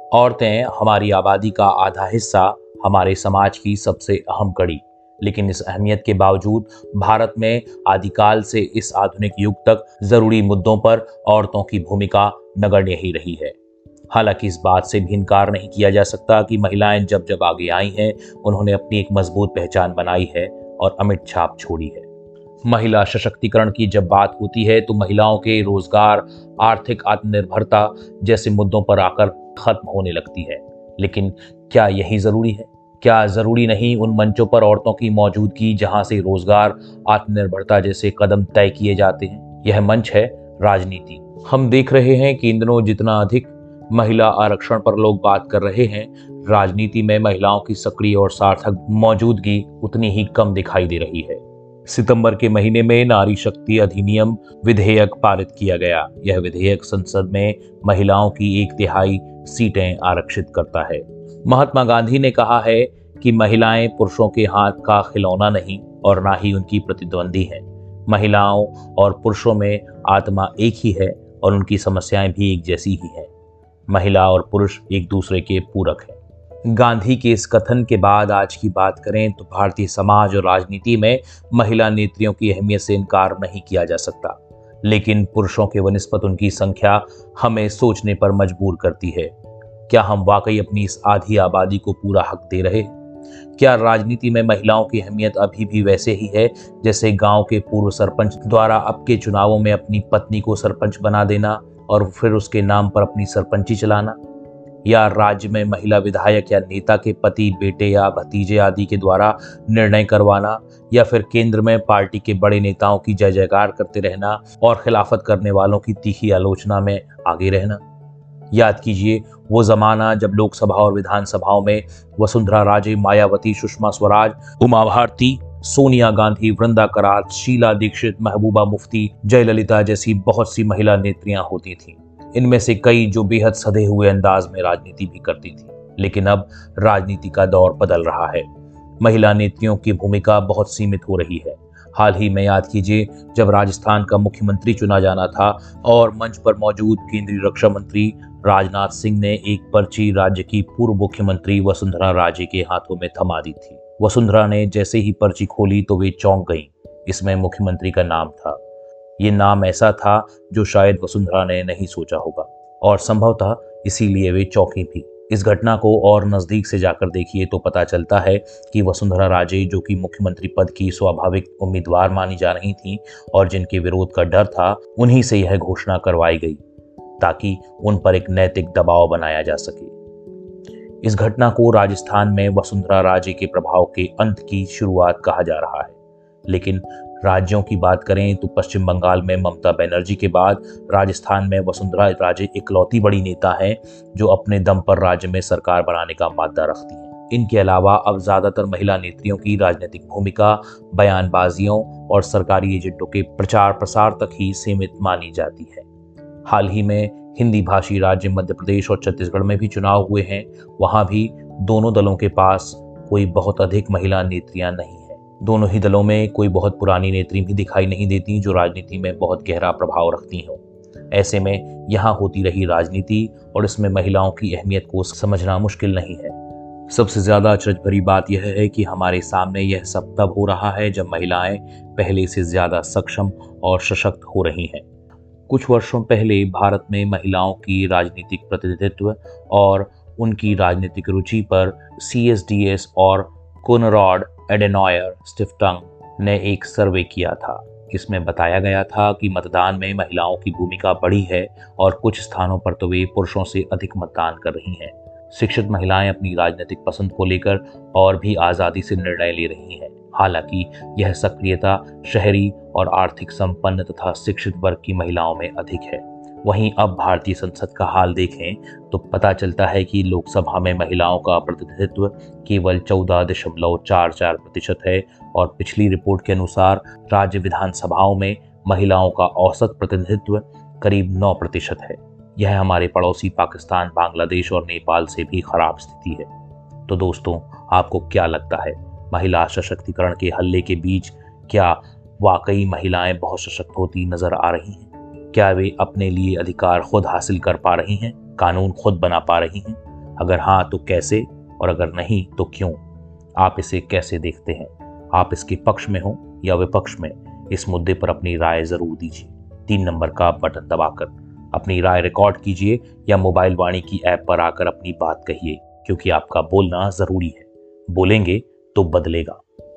औरतें हमारी आबादी का आधा हिस्सा, हमारे समाज की सबसे अहम कड़ी। लेकिन इस अहमियत के बावजूद भारत में आदिकाल से इस आधुनिक युग तक जरूरी मुद्दों पर औरतों की भूमिका नगण्य ही रही है। हालांकि इस बात से भी इनकार नहीं किया जा सकता कि महिलाएं जब जब आगे आई हैं, उन्होंने अपनी एक मजबूत पहचान बनाई है और अमिट छाप छोड़ी है। महिला सशक्तिकरण की जब बात होती है तो महिलाओं के रोजगार, आर्थिक आत्मनिर्भरता जैसे मुद्दों पर आकर खत्म होने लगती है। लेकिन क्या यही जरूरी है? क्या जरूरी नहीं उन मंचों पर औरतों की मौजूदगी जहां से रोजगार, आत्मनिर्भरता जैसे कदम तय किए जाते हैं? यह मंच है राजनीति। हम देख रहे हैं कि इन दिनों जितना अधिक महिला आरक्षण पर लोग बात कर रहे हैं, राजनीति में महिलाओं की सक्रिय और सार्थक मौजूदगी उतनी ही कम दिखाई दे रही है। सितंबर के महीने में नारी शक्ति अधिनियम विधेयक पारित किया गया। यह विधेयक संसद में महिलाओं की 1/3 सीटें आरक्षित करता है। महात्मा गांधी ने कहा है कि महिलाएं पुरुषों के हाथ का खिलौना नहीं और ना ही उनकी प्रतिद्वंदी हैं। महिलाओं और पुरुषों में आत्मा एक ही है और उनकी समस्याएं भी एक जैसी ही हैं। महिला और पुरुष एक दूसरे के पूरक हैं। गांधी के इस कथन के बाद आज की बात करें तो भारतीय समाज और राजनीति में महिला नेत्रियों की अहमियत से इनकार नहीं किया जा सकता। लेकिन पुरुषों के वनिस्पत उनकी संख्या हमें सोचने पर मजबूर करती है। क्या हम वाकई अपनी इस आधी आबादी को पूरा हक दे रहे हैं? क्या राजनीति में महिलाओं की अहमियत अभी भी वैसे ही है जैसे गांव के पूर्व सरपंच द्वारा अब के चुनावों में अपनी पत्नी को सरपंच बना देना और फिर उसके नाम पर अपनी सरपंची चलाना? या राज्य में महिला विधायक या नेता के पति, बेटे या भतीजे आदि के द्वारा निर्णय करवाना? या फिर केंद्र में पार्टी के बड़े नेताओं की जय जयकार करते रहना और खिलाफत करने वालों की तीखी आलोचना में आगे रहना? याद कीजिए वो जमाना जब लोकसभा और विधानसभाओं में वसुंधरा राजे, मायावती, सुषमा स्वराज, उमा भारती, सोनिया गांधी, वृंदा करात, शीला दीक्षित, महबूबा मुफ्ती, जयललिता जैसी बहुत सी महिला नेत्रियां होती थीं। इनमें से कई जो बेहद सधे हुए अंदाज में राजनीति भी करती थी। लेकिन अब राजनीति का दौर बदल रहा है। महिला नेत्रियों की भूमिका बहुत सीमित हो रही है। हाल ही में याद कीजिए जब राजस्थान का मुख्यमंत्री चुना जाना था और मंच पर मौजूद केंद्रीय रक्षा मंत्री राजनाथ सिंह ने एक पर्ची राज्य की पूर्व मुख्यमंत्री वसुंधरा राजे के हाथों में थमा दी थी। वसुंधरा ने जैसे ही पर्ची खोली तो वे चौंक गईं। इसमें मुख्यमंत्री का नाम था। ये नाम ऐसा था जो शायद वसुंधरा ने नहीं सोचा होगा और संभवतः इसीलिए वे चौंकी भी। इस घटना को और नजदीक से जाकर देखिए तो पता चलता है कि वसुंधरा राजे, जो कि मुख्यमंत्री पद की स्वाभाविक उम्मीदवार मानी जा रही थीं और जिनके विरोध का डर था, उन्हीं से यह घोषणा करवाई गई ताकि उन पर एक नैतिक दबाव बनाया जा सके। इस घटना को राजस्थान में वसुंधरा राजे के प्रभाव के अंत की शुरुआत कहा जा रहा है। लेकिन राज्यों की बात करें तो पश्चिम बंगाल में ममता बनर्जी के बाद राजस्थान में वसुंधरा राजे इकलौती बड़ी नेता हैं जो अपने दम पर राज्य में सरकार बनाने का माद्दा रखती हैं। इनके अलावा अब ज्यादातर महिला नेत्रियों की राजनीतिक भूमिका बयानबाजियों और सरकारी एजेंटों के प्रचार प्रसार तक ही सीमित मानी जाती है। हाल ही में हिंदी भाषी राज्य मध्य प्रदेश और छत्तीसगढ़ में भी चुनाव हुए हैं। वहां भी दोनों दलों के पास कोई बहुत अधिक महिला नेत्रियां नहीं है। दोनों ही दलों में कोई बहुत पुरानी नेत्री भी दिखाई नहीं देती जो राजनीति में बहुत गहरा प्रभाव रखती हों। ऐसे में यहाँ होती रही राजनीति और इसमें महिलाओं की अहमियत को समझना मुश्किल नहीं है। सबसे ज्यादा अचरज भरी बात यह है कि हमारे सामने यह सब तब हो रहा है जब महिलाएं पहले से ज्यादा सक्षम और सशक्त हो रही हैं। कुछ वर्षों पहले भारत में महिलाओं की राजनीतिक प्रतिनिधित्व और उनकी राजनीतिक रुचि पर CSDS और कोनराड एडेनॉयर स्टिफ्टंग ने एक सर्वे किया था। इसमें बताया गया था कि मतदान में महिलाओं की भूमिका बढ़ी है और कुछ स्थानों पर तो वे पुरुषों से अधिक मतदान कर रही हैं। शिक्षित महिलाएं अपनी राजनीतिक पसंद को लेकर और भी आज़ादी से निर्णय ले रही हैं। हालांकि यह सक्रियता शहरी और आर्थिक संपन्न तथा शिक्षित वर्ग की महिलाओं में अधिक है। वहीं अब भारतीय संसद का हाल देखें तो पता चलता है कि लोकसभा में महिलाओं का प्रतिनिधित्व केवल 14.44% है और पिछली रिपोर्ट के अनुसार राज्य विधानसभाओं में महिलाओं का औसत प्रतिनिधित्व करीब 9% है। यह हमारे पड़ोसी पाकिस्तान, बांग्लादेश और नेपाल से भी खराब स्थिति है। तो दोस्तों, आपको क्या लगता है, महिला सशक्तिकरण के हल्ले के बीच क्या वाकई महिलाएं बहुत सशक्त होती नजर आ रही हैं? क्या वे अपने लिए अधिकार खुद हासिल कर पा रही हैं, कानून खुद बना पा रही हैं? अगर हाँ तो कैसे, और अगर नहीं तो क्यों? आप इसे कैसे देखते हैं? आप इसके पक्ष में हो या विपक्ष में? इस मुद्दे पर अपनी राय जरूर दीजिए। 3 नंबर का बटन दबाकर अपनी राय रिकॉर्ड कीजिए या मोबाइल वाणी की ऐप पर आकर अपनी बात कहिए, क्योंकि आपका बोलना जरूरी है। बोलेंगे तो बदलेगा।